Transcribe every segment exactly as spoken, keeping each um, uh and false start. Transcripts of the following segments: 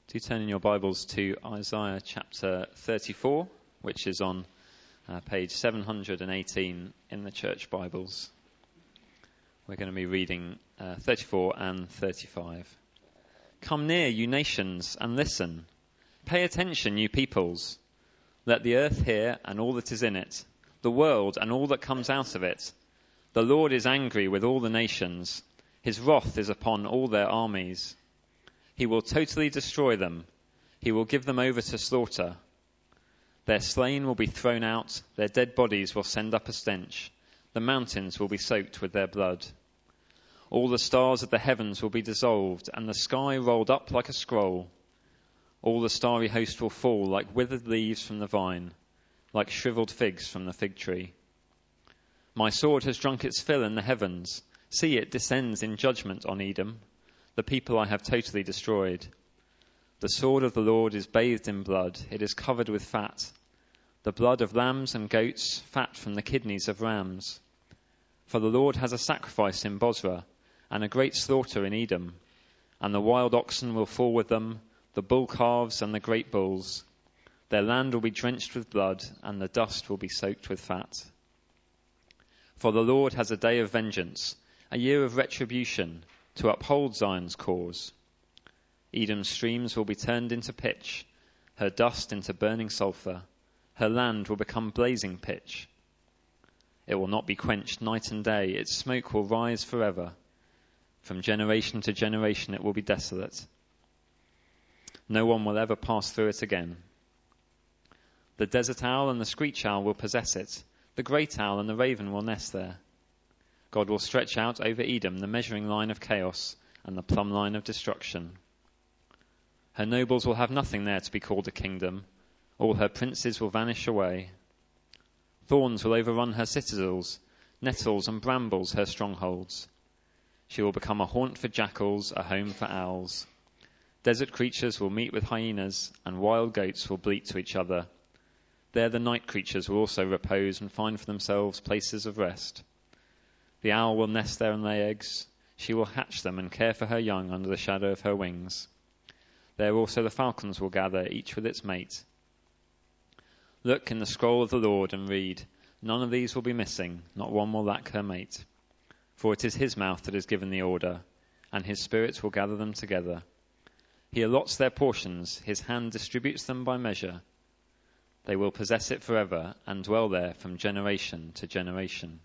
Do turn in your Bibles to Isaiah chapter thirty-four, which is on uh, page seven hundred eighteen in the church Bibles. We're going to be reading uh, thirty-four and thirty-five. Come near, you nations, and listen. Pay attention, you peoples. Let the earth hear and all that is in it, the world and all that comes out of it. The Lord is angry with all the nations. His wrath is upon all their armies. He will totally destroy them. He will give them over to slaughter. Their slain will be thrown out. Their dead bodies will send up a stench. The mountains will be soaked with their blood. All the stars of the heavens will be dissolved, and the sky rolled up like a scroll. All the starry host will fall like withered leaves from the vine, like shriveled figs from the fig tree. My sword has drunk its fill in the heavens. See, it descends in judgment on Edom, the people I have totally destroyed. The sword of the Lord is bathed in blood. It is covered with fat, the blood of lambs and goats, fat from the kidneys of rams. For the Lord has a sacrifice in Bozrah, and a great slaughter in Edom, and the wild oxen will fall with them, the bull calves and the great bulls. Their land will be drenched with blood, and the dust will be soaked with fat. For the Lord has a day of vengeance, a year of retribution, to uphold Zion's cause. Edom's streams will be turned into pitch, her dust into burning sulfur. Her land will become blazing pitch. It will not be quenched night and day. Its smoke will rise forever. From generation to generation it will be desolate. No one will ever pass through it again. The desert owl and the screech owl will possess it. The great owl and the raven will nest there. God will stretch out over Edom the measuring line of chaos and the plumb line of destruction. Her nobles will have nothing there to be called a kingdom. All her princes will vanish away. Thorns will overrun her citadels, nettles and brambles her strongholds. She will become a haunt for jackals, a home for owls. Desert creatures will meet with hyenas, and wild goats will bleat to each other. There the night creatures will also repose and find for themselves places of rest. The owl will nest there and lay eggs. She will hatch them and care for her young under the shadow of her wings. There also the falcons will gather, each with its mate. Look in the scroll of the Lord and read. None of these will be missing, not one will lack her mate. For it is his mouth that has given the order, and his spirit will gather them together. He allots their portions, his hand distributes them by measure. They will possess it forever and dwell there from generation to generation.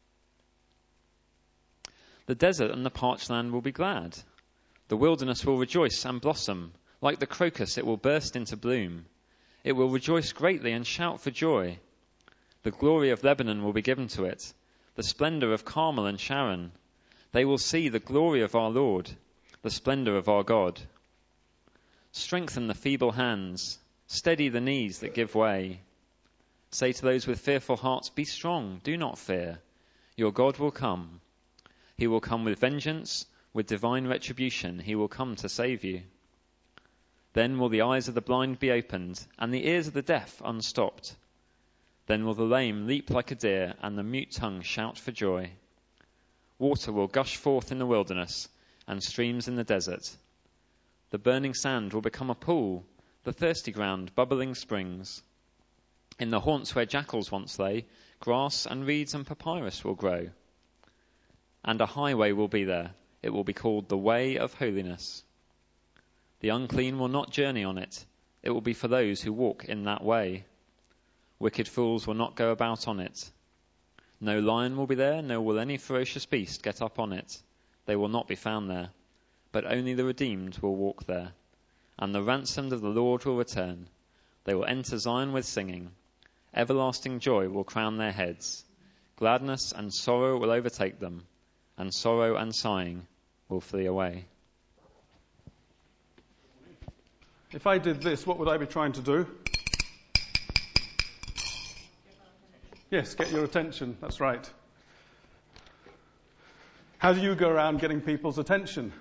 The desert and the parched land will be glad. The wilderness will rejoice and blossom. Like the crocus, it will burst into bloom. It will rejoice greatly and shout for joy. The glory of Lebanon will be given to it, the splendor of Carmel and Sharon. They will see the glory of our Lord, the splendor of our God. Strengthen the feeble hands, steady the knees that give way. Say to those with fearful hearts, be strong, do not fear. Your God will come. He will come with vengeance, with divine retribution. He will come to save you. Then will the eyes of the blind be opened, and the ears of the deaf unstopped. Then will the lame leap like a deer, and the mute tongue shout for joy. Water will gush forth in the wilderness, and streams in the desert. The burning sand will become a pool, the thirsty ground bubbling springs. In the haunts where jackals once lay, grass and reeds and papyrus will grow. And a highway will be there. It will be called the Way of Holiness. The unclean will not journey on it. It will be for those who walk in that way. Wicked fools will not go about on it. No lion will be there, nor will any ferocious beast get up on it. They will not be found there, but only the redeemed will walk there. And the ransomed of the Lord will return. They will enter Zion with singing. Everlasting joy will crown their heads. Gladness and sorrow will overtake them, and sorrow and sighing will flee away. If I did this, what would I be trying to do? Yes, get your attention. That's right. How do you go around getting people's attention?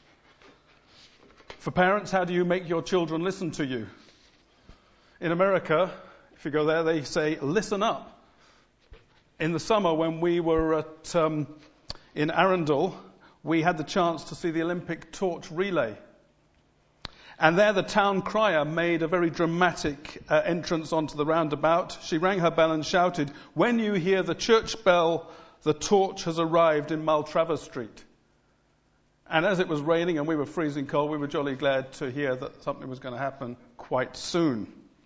For parents, how do you make your children listen to you? In America, if you go there, they say, listen up. In the summer when we were at um, in Arundel, we had the chance to see the Olympic torch relay. And there the town crier made a very dramatic uh, entrance onto the roundabout. She rang her bell and shouted, "When you hear the church bell, the torch has arrived in Maltravers Street." And as it was raining and we were freezing cold, we were jolly glad to hear that something was going to happen quite soon.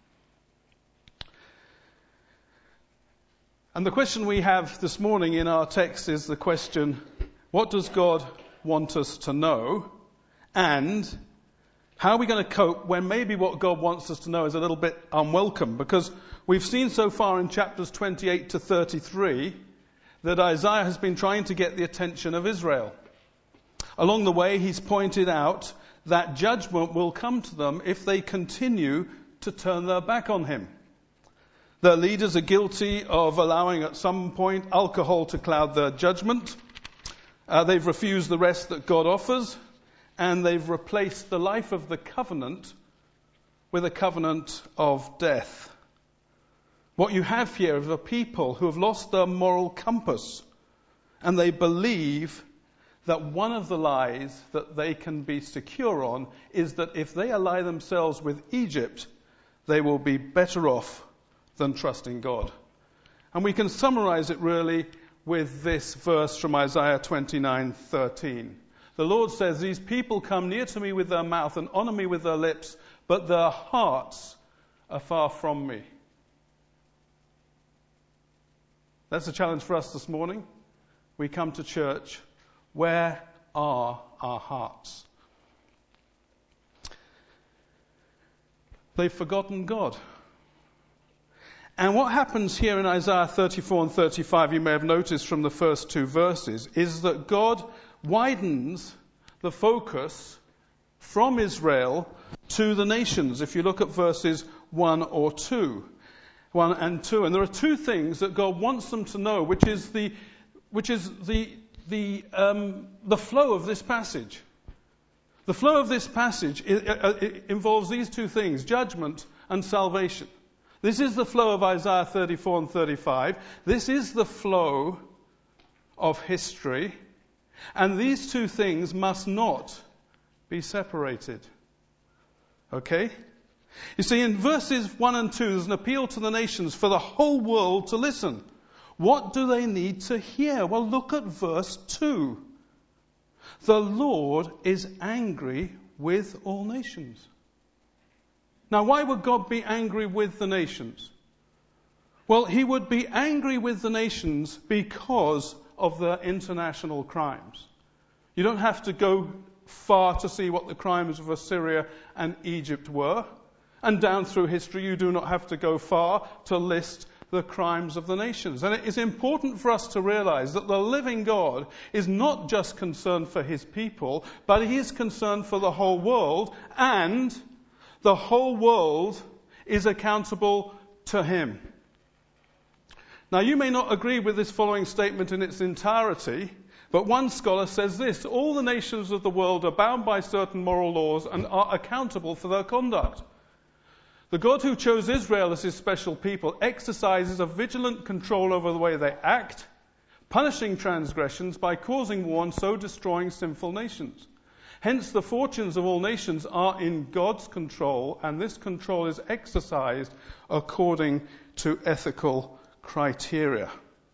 And the question we have this morning in our text is the question, what does God want us to know? And how are we going to cope when maybe what God wants us to know is a little bit unwelcome? Because we've seen so far in chapters twenty-eight to thirty-three that Isaiah has been trying to get the attention of Israel. Along the way, he's pointed out that judgment will come to them if they continue to turn their back on him. Their leaders are guilty of allowing at some point alcohol to cloud their judgment. Uh, they've refused the rest that God offers. And they've replaced the life of the covenant with a covenant of death. What you have here is a people who have lost their moral compass, and they believe that one of the lies that they can be secure on is that if they ally themselves with Egypt, they will be better off than trusting God. And we can summarize it really with this verse from Isaiah twenty-nine thirteen. The Lord says, "These people come near to me with their mouth and honor me with their lips, but their hearts are far from me." That's a challenge for us this morning. We come to church. Where are our hearts? They've forgotten God. And what happens here in Isaiah thirty-four and thirty-five, you may have noticed from the first two verses, is that God widens the focus from Israel to the nations. If you look at verses one or two, one and two, and there are two things that God wants them to know, which is the, which is the the um, the flow of this passage. The flow of this passage it, it involves these two things: judgment and salvation. This is the flow of Isaiah thirty-four and thirty-five. This is the flow of history. And these two things must not be separated. Okay? You see, in verses one and two, there's an appeal to the nations for the whole world to listen. What do they need to hear? Well, look at verse two. The Lord is angry with all nations. Now, why would God be angry with the nations? Well, he would be angry with the nations because of their international crimes. You don't have to go far to see what the crimes of Assyria and Egypt were. And down through history, you do not have to go far to list the crimes of the nations. And it is important for us to realize that the living God is not just concerned for his people, but he is concerned for the whole world, and the whole world is accountable to him. Now, you may not agree with this following statement in its entirety, but one scholar says this: all the nations of the world are bound by certain moral laws and are accountable for their conduct. The God who chose Israel as his special people exercises a vigilant control over the way they act, punishing transgressions by causing war and so destroying sinful nations. Hence, the fortunes of all nations are in God's control, and this control is exercised according to ethical criteria.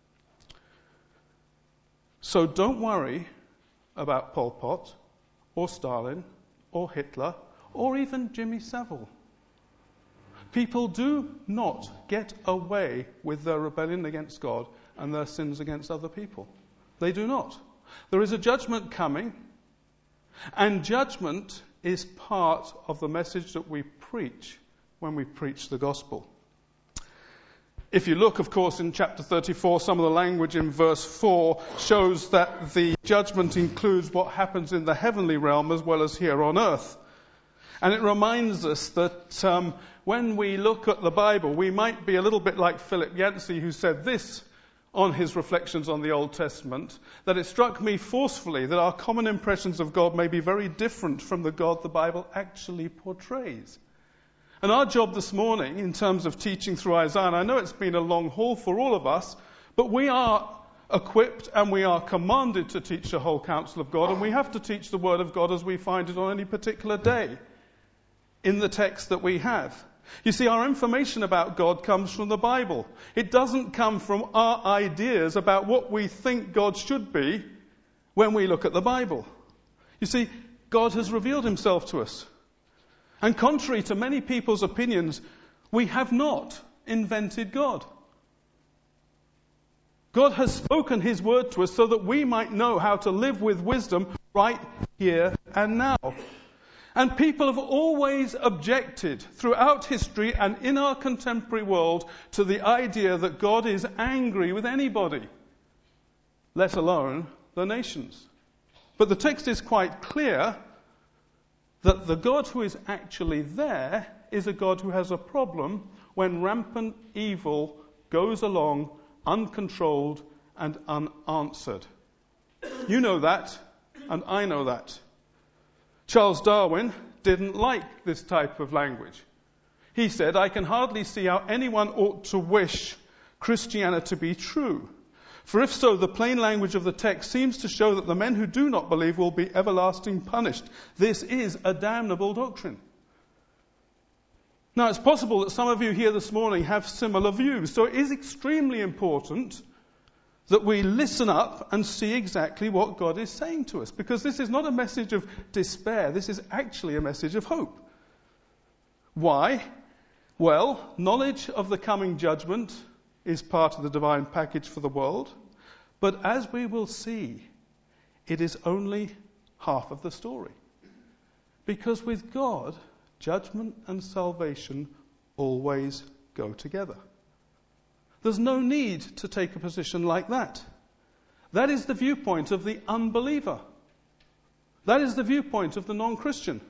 So don't worry about Pol Pot, or Stalin, or Hitler, or even Jimmy Savile. People do not get away with their rebellion against God and their sins against other people. They do not. There is a judgment coming, and judgment is part of the message that we preach when we preach the gospel. If you look, of course, in chapter thirty-four, some of the language in verse four shows that the judgment includes what happens in the heavenly realm as well as here on earth. And it reminds us that um, when we look at the Bible, we might be a little bit like Philip Yancey, who said this on his reflections on the Old Testament, that it struck me forcefully that our common impressions of God may be very different from the God the Bible actually portrays. And our job this morning, in terms of teaching through Isaiah, and I know it's been a long haul for all of us, but we are equipped and we are commanded to teach the whole counsel of God, and we have to teach the Word of God as we find it on any particular day. in the text that we have. You see, our information about God comes from the Bible. It doesn't come from our ideas about what we think God should be when we look at the Bible. You see, God has revealed himself to us. And contrary to many people's opinions, we have not invented God. God has spoken his word to us so that we might know how to live with wisdom right here and now. And people have always objected throughout history and in our contemporary world to the idea that God is angry with anybody, let alone the nations. But the text is quite clear that the God who is actually there is a God who has a problem when rampant evil goes along uncontrolled and unanswered. You know that, and I know that. Charles Darwin didn't like this type of language. He said, "I can hardly see how anyone ought to wish Christianity to be true. For if so, the plain language of the text seems to show that the men who do not believe will be everlasting punished. This is a damnable doctrine." Now, it's possible that some of you here this morning have similar views, so it is extremely important that we listen up and see exactly what God is saying to us, because this is not a message of despair, this is actually a message of hope. Why? Well, knowledge of the coming judgment is part of the divine package for the world, but as we will see, it is only half of the story. Because with God, judgment and salvation always go together. There's no need to take a position like that. That is the viewpoint of the unbeliever. That is the viewpoint of the non-Christian.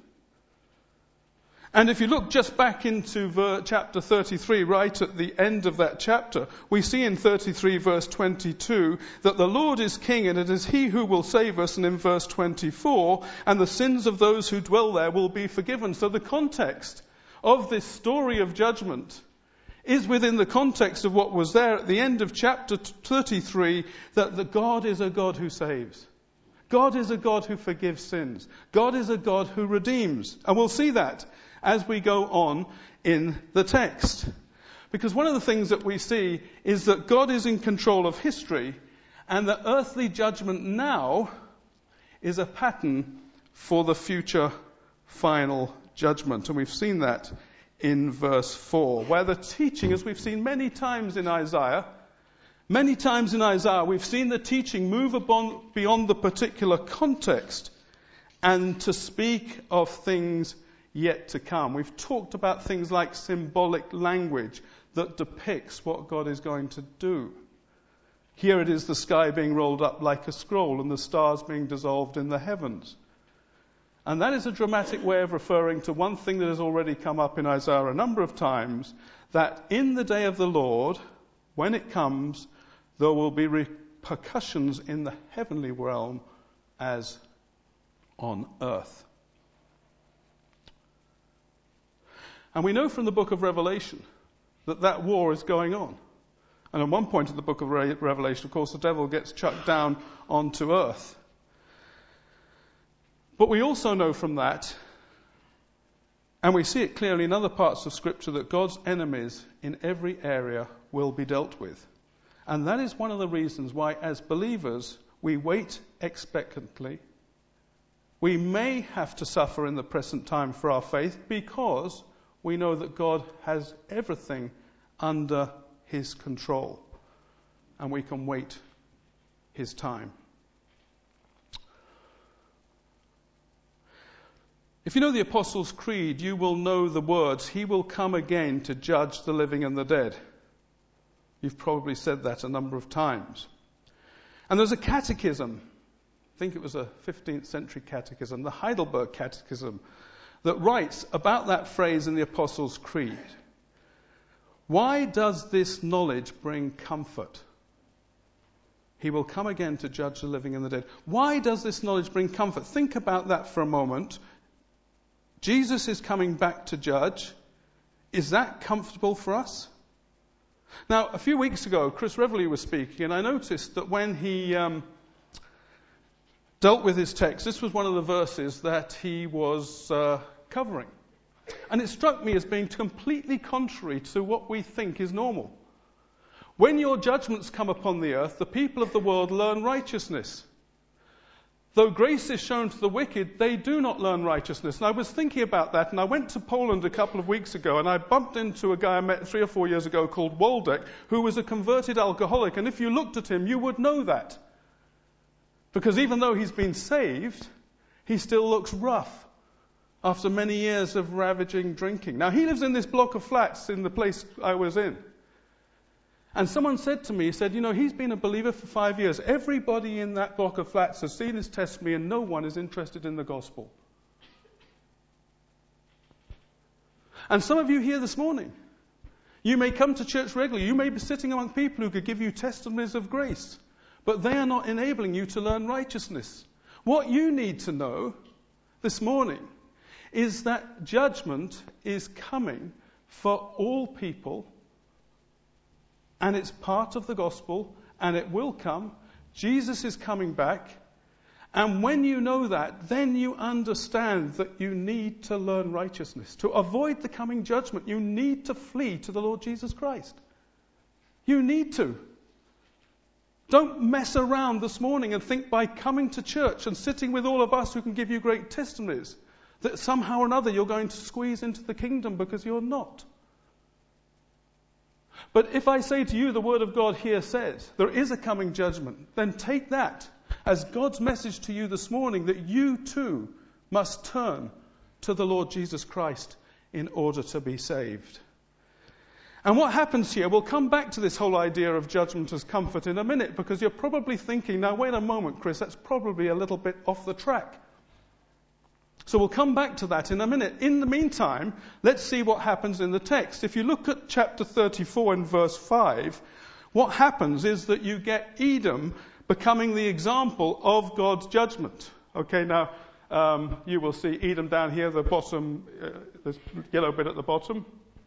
And if you look just back into ver- chapter thirty-three, right at the end of that chapter, we see in thirty-three verse twenty-two that the Lord is king and it is he who will save us. And in verse twenty-four, and the sins of those who dwell there will be forgiven. So the context of this story of judgment is within the context of what was there at the end of chapter thirty-three, that the God is a God who saves. God is a God who forgives sins. God is a God who redeems. And we'll see that as we go on in the text. Because one of the things that we see is that God is in control of history, and that earthly judgment now is a pattern for the future final judgment. And we've seen that in verse four, where the teaching, as we've seen many times in Isaiah, many times in Isaiah, we've seen the teaching move upon, beyond the particular context and to speak of things yet to come. We've talked about things like symbolic language that depicts what God is going to do. Here it is the sky being rolled up like a scroll and the stars being dissolved in the heavens. And that is a dramatic way of referring to one thing that has already come up in Isaiah a number of times, that in the day of the Lord, when it comes, there will be repercussions in the heavenly realm as on earth. And we know from the book of Revelation that that war is going on. And at one point in the book of Re- Revelation, of course, the devil gets chucked down onto earth. But we also know from that, and we see it clearly in other parts of Scripture, that God's enemies in every area will be dealt with. And that is one of the reasons why, as believers, we wait expectantly. We may have to suffer in the present time for our faith because we know that God has everything under his control, and we can wait his time. If you know the Apostles' Creed, you will know the words, "He will come again to judge the living and the dead." You've probably said that a number of times. And there's a catechism, I think it was a fifteenth century catechism, the Heidelberg Catechism, that writes about that phrase in the Apostles' Creed. Why does this knowledge bring comfort? He will come again to judge the living and the dead. Why does this knowledge bring comfort? Think about that for a moment. Jesus is coming back to judge. Is that comfortable for us? Now, a few weeks ago, Chris Reveley was speaking, and I noticed that when he um, dealt with his text, this was one of the verses that he was uh, covering. And it struck me as being completely contrary to what we think is normal. When your judgments come upon the earth, the people of the world learn righteousness. Though grace is shown to the wicked, they do not learn righteousness. And I was thinking about that, and I went to Poland a couple of weeks ago, and I bumped into a guy I met three or four years ago called Waldek, who was a converted alcoholic. And if you looked at him, you would know that. Because even though he's been saved, he still looks rough after many years of ravaging drinking. Now, he lives in this block of flats in the place I was in. And someone said to me, he said, you know, he's been a believer for five years. Everybody in that block of flats has seen his testimony and no one is interested in the gospel. And some of you here this morning, you may come to church regularly. You may be sitting among people who could give you testimonies of grace, but they are not enabling you to learn righteousness. What you need to know this morning is that judgment is coming for all people. And it's part of the gospel, and it will come. Jesus is coming back. And when you know that, then you understand that you need to learn righteousness. To avoid the coming judgment, you need to flee to the Lord Jesus Christ. You need to. Don't mess around this morning and think by coming to church and sitting with all of us who can give you great testimonies that somehow or another you're going to squeeze into the kingdom, because you're not. But if I say to you the word of God here says there is a coming judgment, then take that as God's message to you this morning, that you too must turn to the Lord Jesus Christ in order to be saved. And what happens here, we'll come back to this whole idea of judgment as comfort in a minute, because you're probably thinking, now wait a moment, Chris, that's probably a little bit off the track. So we'll come back to that in a minute. In the meantime, let's see what happens in the text. If you look at chapter thirty-four and verse five, what happens is that you get Edom becoming the example of God's judgment. Okay, now um, you will see Edom down here, the bottom, uh, this yellow bit at the bottom.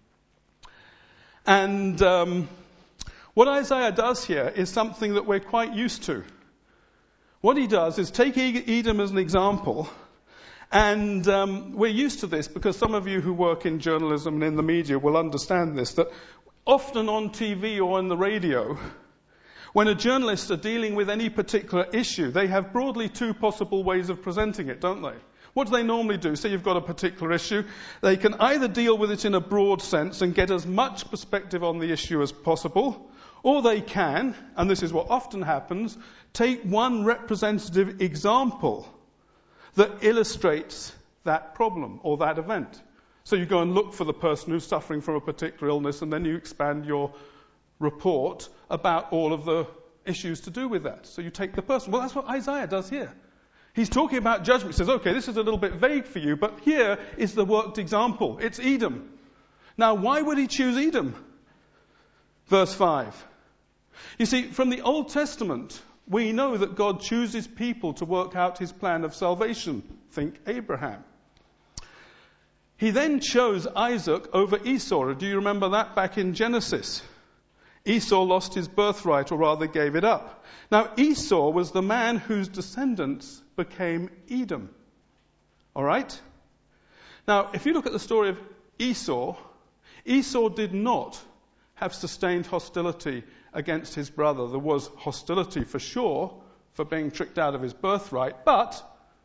And um, what Isaiah does here is something that we're quite used to. What he does is take Edom as an example. And um, we're used to this because some of you who work in journalism and in the media will understand this, that often on T V or on the radio, when a journalist are dealing with any particular issue, they have broadly two possible ways of presenting it, don't they? What do they normally do? Say you've got a particular issue. They can either deal with it in a broad sense and get as much perspective on the issue as possible, or they can, and this is what often happens, take one representative example that illustrates that problem or that event. So you go and look for the person who's suffering from a particular illness, and then you expand your report about all of the issues to do with that. So you take the person. Well, that's what Isaiah does here. He's talking about judgment. He says, okay, this is a little bit vague for you, but here is the worked example. It's Edom. Now, why would he choose Edom? Verse five. You see, from the Old Testament, we know that God chooses people to work out his plan of salvation. Think Abraham. He then chose Isaac over Esau. Do you remember that back in Genesis? Esau lost his birthright, or rather gave it up. Now, Esau was the man whose descendants became Edom. All right? Now, if you look at the story of Esau, Esau did not have sustained hostility against his brother. There was hostility for sure for being tricked out of his birthright, but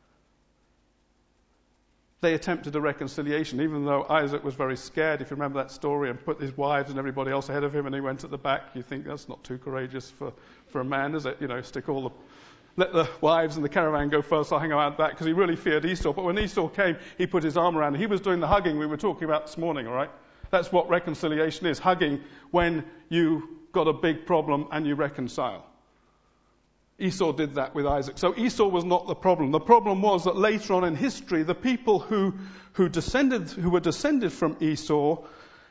they attempted a reconciliation, even though Isaac was very scared, if you remember that story, and put his wives and everybody else ahead of him, and he went at the back. You think that's not too courageous for, for a man, is it? You know, stick all the, let the wives and the caravan go first, I'll hang out back, because he really feared Esau. But when Esau came, he put his arm around him. He was doing the hugging we were talking about this morning, all right? That's what reconciliation is, hugging when you got a big problem and you reconcile. Esau did that with Isaac. So Esau was not the problem. The problem was that later on in history, the people who, who descended, who were descended from Esau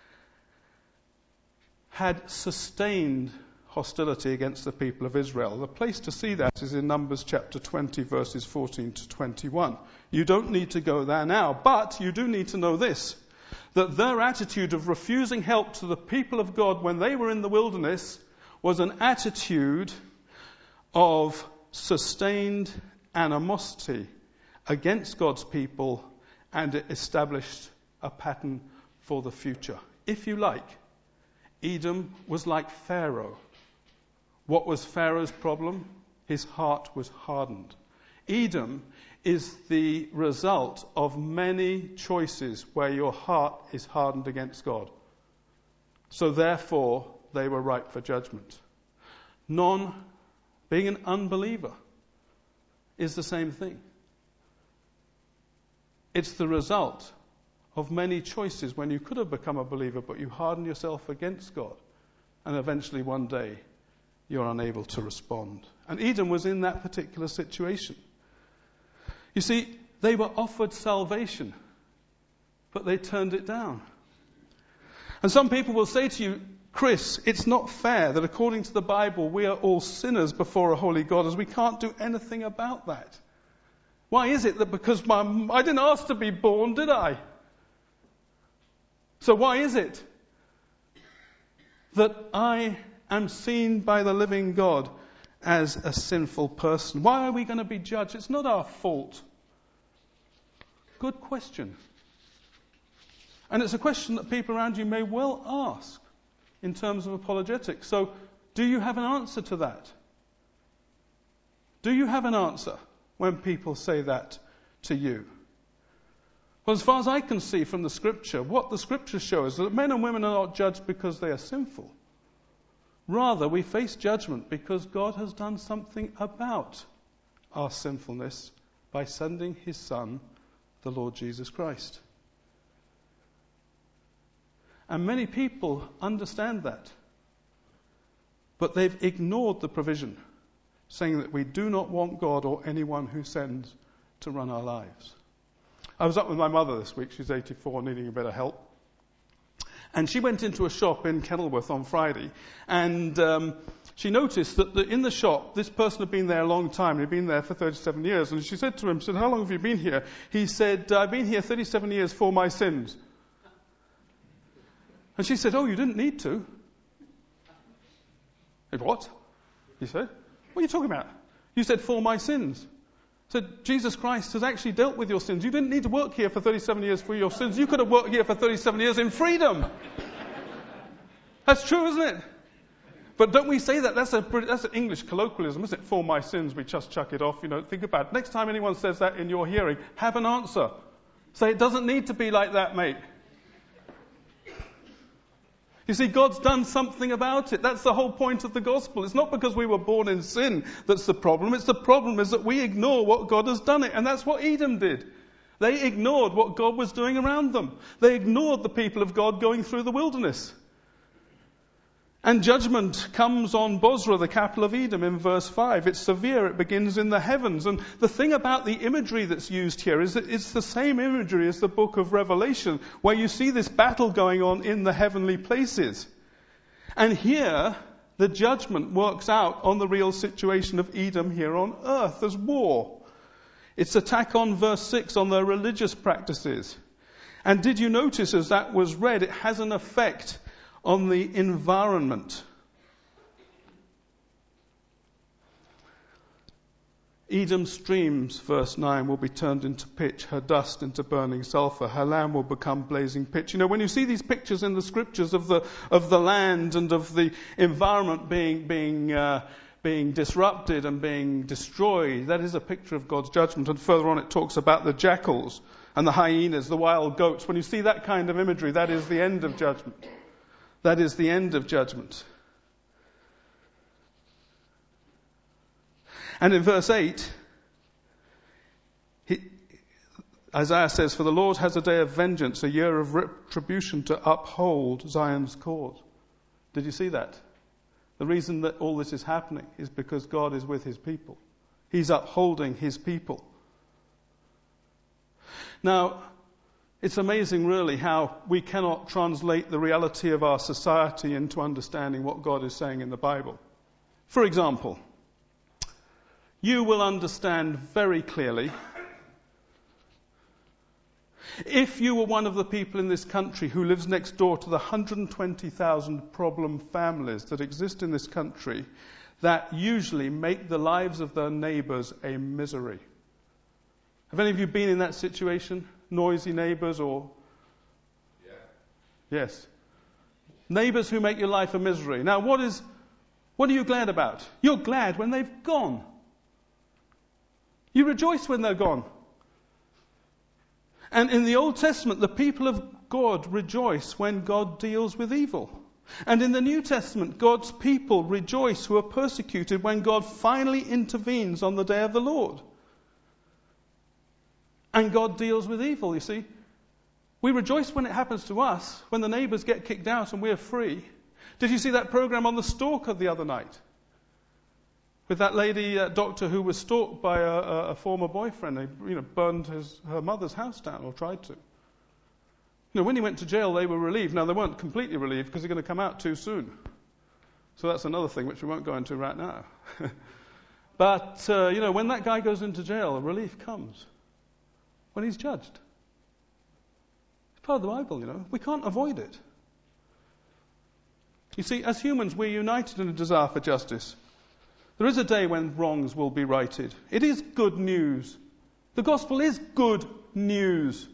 had sustained hostility against the people of Israel. The place to see that is in Numbers chapter twenty, verses fourteen to twenty-one. You don't need to go there now, but you do need to know this, that their attitude of refusing help to the people of God when they were in the wilderness was an attitude of sustained animosity against God's people, and it established a pattern for the future. If you like, Edom was like Pharaoh. What was Pharaoh's problem? His heart was hardened. Edom is the result of many choices where your heart is hardened against God. So therefore, they were ripe for judgment. Non, being an unbeliever is the same thing. It's the result of many choices when you could have become a believer, but you harden yourself against God. And eventually one day, you're unable to respond. And Edom was in that particular situation. You see, they were offered salvation, but they turned it down. And some people will say to you, Chris, it's not fair that according to the Bible, we are all sinners before a holy God, as we can't do anything about that. Why is it that because my, I didn't ask to be born, did I? So why is it that I am seen by the living God as a sinful person? Why are we going to be judged? It's not our fault. Good question. And it's a question that people around you may well ask in terms of apologetics. So, do you have an answer to that? Do you have an answer when people say that to you? Well, as far as I can see from the Scripture, what the Scripture shows is that men and women are not judged because they are sinful. Rather, we face judgment because God has done something about our sinfulness by sending His Son, the Lord Jesus Christ. And many people understand that. But they've ignored the provision, saying that we do not want God or anyone who sends to run our lives. I was up with my mother this week. She's eighty-four, needing a bit of help. And she went into a shop in Kenilworth on Friday, and um, she noticed that the, in the shop, this person had been there a long time. He'd been there for thirty-seven years. And she said to him, she said, how long have you been here? He said, I've been here thirty-seven years for my sins. And she said, oh, you didn't need to. He said, what? He said, what are you talking about? You said, for my sins. Said, Jesus Christ has actually dealt with your sins. You didn't need to work here for thirty-seven years for your sins. You could have worked here for thirty-seven years in freedom. That's true, isn't it? But don't we say that? That's a that's an English colloquialism, isn't it? For my sins, we just chuck it off. You know, think about it. Next time anyone says that in your hearing, have an answer. Say, it doesn't need to be like that, mate. You see, God's done something about it. That's the whole point of the gospel. It's not because we were born in sin that's the problem. It's the problem is that we ignore what God has done it. And that's what Edom did. They ignored what God was doing around them. They ignored the people of God going through the wilderness. And judgment comes on Bozrah, the capital of Edom, in verse five. It's severe. It begins in the heavens. And the thing about the imagery that's used here is that it's the same imagery as the book of Revelation, where you see this battle going on in the heavenly places. And here, the judgment works out on the real situation of Edom here on earth. There's war. It's attack on verse six on their religious practices. And did you notice as that was read, it has an effect on the environment. Edom's streams, verse nine, will be turned into pitch, her dust into burning sulfur, her land will become blazing pitch. You know, when you see these pictures in the scriptures of the of the land and of the environment being being uh, being disrupted and being destroyed, that is a picture of God's judgment. And further on it talks about the jackals and the hyenas, the wild goats. When you see that kind of imagery, that is the end of judgment. That is the end of judgment. And in verse eight, he, Isaiah says, for the Lord has a day of vengeance, a year of retribution to uphold Zion's cause. Did you see that? The reason that all this is happening is because God is with his people. He's upholding his people. Now, it's amazing really how we cannot translate the reality of our society into understanding what God is saying in the Bible. For example, you will understand very clearly if you were one of the people in this country who lives next door to the one hundred twenty thousand problem families that exist in this country that usually make the lives of their neighbours a misery. Have any of you been in that situation? Noisy neighbours or Yes. Neighbours who make your life a misery. Now, what is, what are you glad about? You're glad when they've gone. You rejoice when they're gone. And in the Old Testament, the people of God rejoice when God deals with evil. And in the New Testament, God's people rejoice who are persecuted when God finally intervenes on the day of the Lord. And God deals with evil, you see. We rejoice when it happens to us, when the neighbours get kicked out and we're free. Did you see that program on the Stalker the other night? With that lady uh, doctor who was stalked by a, a, a former boyfriend. They, you know, burned his, her mother's house down, or tried to. You know, when he went to jail, they were relieved. Now, they weren't completely relieved because they're going to come out too soon. So that's another thing which we won't go into right now. But, uh, you know, when that guy goes into jail, relief comes. When he's judged. It's part of the Bible, you know. We can't avoid it. You see, as humans, we're united in a desire for justice. There is a day when wrongs will be righted. It is good news. The gospel is good news.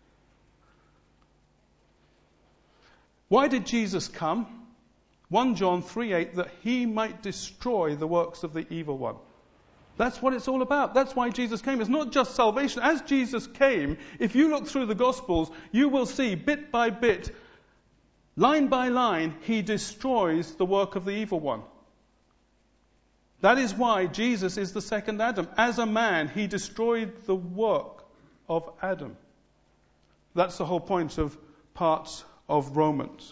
Why did Jesus come? First John three eight, that he might destroy the works of the evil one. That's what it's all about. That's why Jesus came. It's not just salvation. As Jesus came, if you look through the Gospels, you will see bit by bit, line by line, he destroys the work of the evil one. That is why Jesus is the second Adam. As a man, he destroyed the work of Adam. That's the whole point of parts of Romans.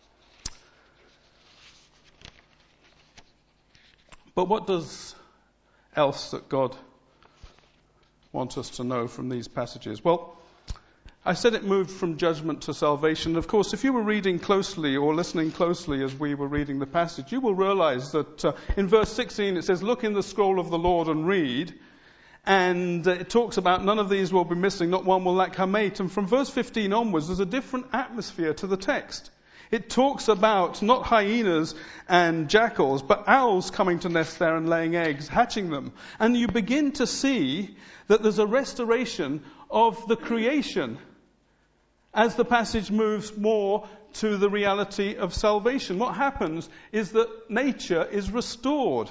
But what does else that God wants us to know from these passages? Well, I said it moved from judgment to salvation. Of course, if you were reading closely or listening closely as we were reading the passage, you will realize that uh, in verse sixteen it says, "Look in the scroll of the Lord and read." And uh, it talks about none of these will be missing, not one will lack her mate. And from verse fifteen onwards, there's a different atmosphere to the text. It talks about not hyenas and jackals, but owls coming to nest there and laying eggs, hatching them. And you begin to see that there's a restoration of the creation as the passage moves more to the reality of salvation. What happens is that nature is restored.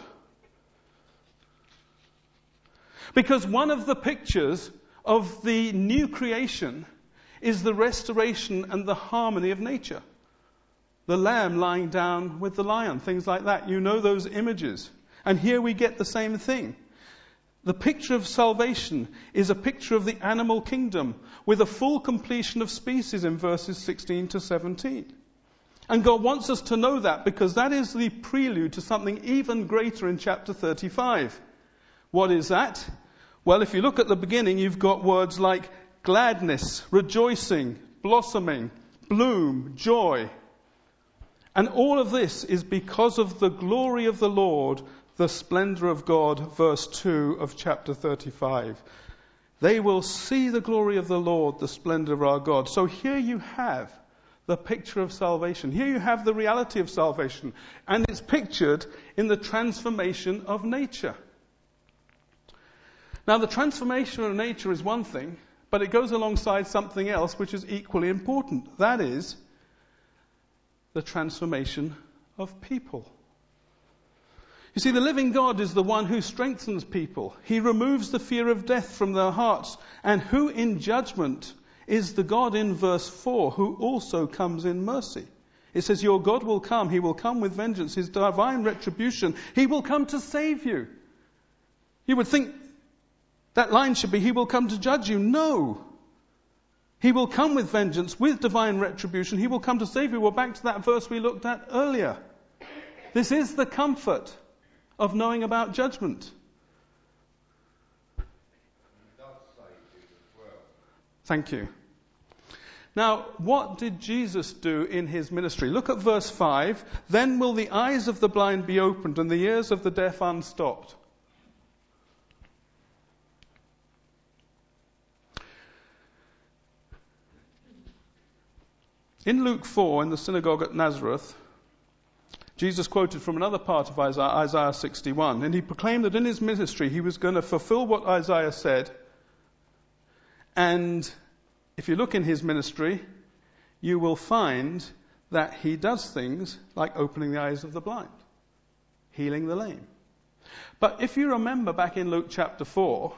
Because one of the pictures of the new creation is the restoration and the harmony of nature. The lamb lying down with the lion, things like that. You know those images. And here we get the same thing. The picture of salvation is a picture of the animal kingdom with a full completion of species in verses sixteen to seventeen. And God wants us to know that because that is the prelude to something even greater in chapter thirty-five. What is that? Well, if you look at the beginning, you've got words like gladness, rejoicing, blossoming, bloom, joy. And all of this is because of the glory of the Lord, the splendor of God, verse two of chapter thirty-five. They will see the glory of the Lord, the splendor of our God. So here you have the picture of salvation. Here you have the reality of salvation. And it's pictured in the transformation of nature. Now, the transformation of nature is one thing, but it goes alongside something else which is equally important. That is the transformation of people. You see, the living God is the one who strengthens people. He removes the fear of death from their hearts. And who in judgment is the God in verse four who also comes in mercy. It says, your God will come. He will come with vengeance. His divine retribution. He will come to save you. You would think that line should be, he will come to judge you. No. He will come with vengeance, with divine retribution. He will come to save you. We're back to that verse we looked at earlier. This is the comfort of knowing about judgment. Thank you. Now, what did Jesus do in his ministry? Look at verse five. Then will the eyes of the blind be opened and the ears of the deaf unstopped. In Luke four, in the synagogue at Nazareth, Jesus quoted from another part of Isaiah, Isaiah sixty-one, and he proclaimed that in his ministry he was going to fulfill what Isaiah said. And if you look in his ministry, you will find that he does things like opening the eyes of the blind, healing the lame. But if you remember back in Luke chapter four,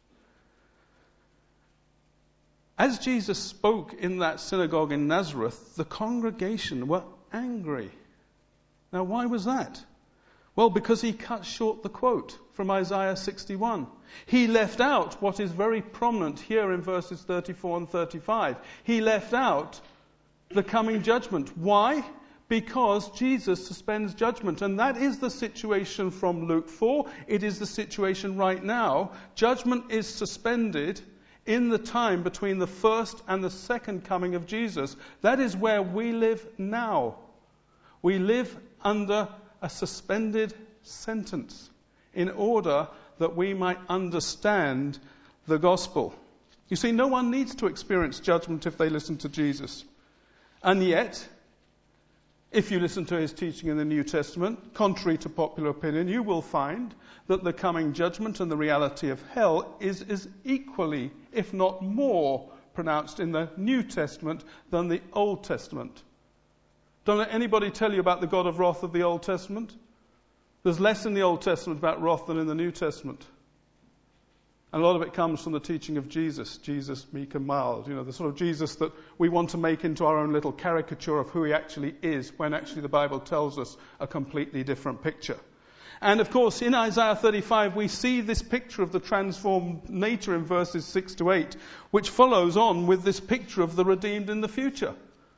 as Jesus spoke in that synagogue in Nazareth, the congregation were angry. Now, why was that? Well, because he cut short the quote from Isaiah sixty-one. He left out what is very prominent here in verses thirty-four and thirty-five. He left out the coming judgment. Why? Because Jesus suspends judgment. And that is the situation from Luke four. It is the situation right now. Judgment is suspended in the time between the first and the second coming of Jesus. That is where we live now. We live under a suspended sentence in order that we might understand the gospel. You see, no one needs to experience judgment if they listen to Jesus. And yet, if you listen to his teaching in the New Testament, contrary to popular opinion, you will find that the coming judgment and the reality of hell is, is equally, if not more, pronounced in the New Testament than the Old Testament. Don't let anybody tell you about the God of wrath of the Old Testament. There's less in the Old Testament about wrath than in the New Testament. And a lot of it comes from the teaching of Jesus, Jesus meek and mild. You know, the sort of Jesus that we want to make into our own little caricature of who he actually is, when actually the Bible tells us a completely different picture. And of course, in Isaiah thirty-five, we see this picture of the transformed nature in verses six to eight, which follows on with this picture of the redeemed in the future.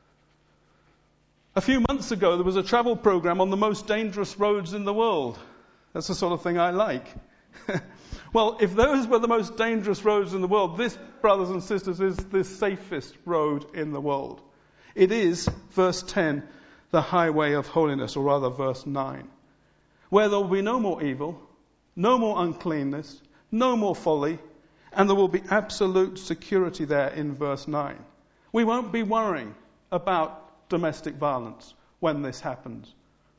A few months ago, there was a travel program on the most dangerous roads in the world. That's the sort of thing I like. Well, if those were the most dangerous roads in the world, this, brothers and sisters, is the safest road in the world. It is, verse ten, the highway of holiness, or rather verse nine, where there will be no more evil, no more uncleanness, no more folly, and there will be absolute security there in verse nine. We won't be worrying about domestic violence when this happens.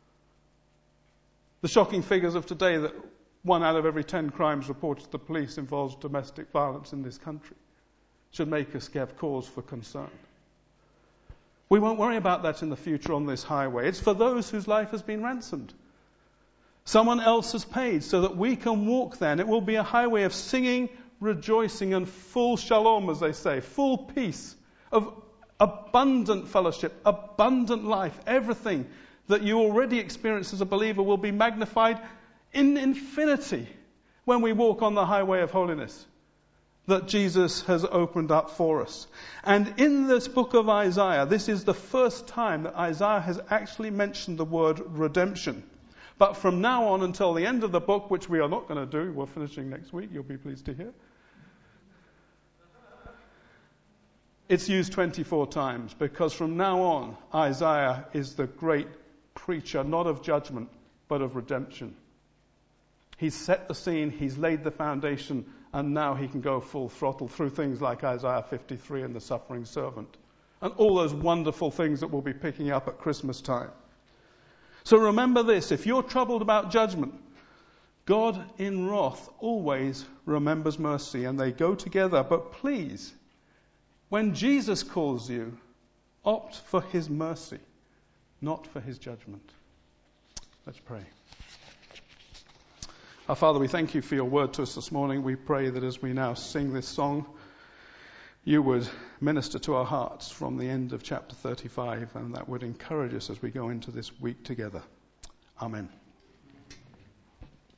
The shocking figures of today that one out of every ten crimes reported to the police involves domestic violence in this country should make us have cause for concern. We won't worry about that in the future on this highway. It's for those whose life has been ransomed. Someone else has paid so that we can walk then. It will be a highway of singing, rejoicing, and full shalom, as they say, full peace, of abundant fellowship, abundant life. Everything that you already experience as a believer will be magnified in infinity when we walk on the highway of holiness that Jesus has opened up for us. And in this book of Isaiah, this is the first time that Isaiah has actually mentioned the word redemption. But from now on until the end of the book, which we are not going to do, we're finishing next week, you'll be pleased to hear, it's used twenty-four times, because from now on, Isaiah is the great preacher, not of judgment, but of redemption. He's set the scene, he's laid the foundation, and now he can go full throttle through things like Isaiah fifty-three and the suffering servant, and all those wonderful things that we'll be picking up at Christmas time. So remember this, if you're troubled about judgment, God in wrath always remembers mercy, and they go together. But please, when Jesus calls you, opt for his mercy, not for his judgment. Let's pray. Our Father, we thank you for your word to us this morning. We pray that as we now sing this song, you would minister to our hearts from the end of chapter thirty-five, and that would encourage us as we go into this week together. Amen.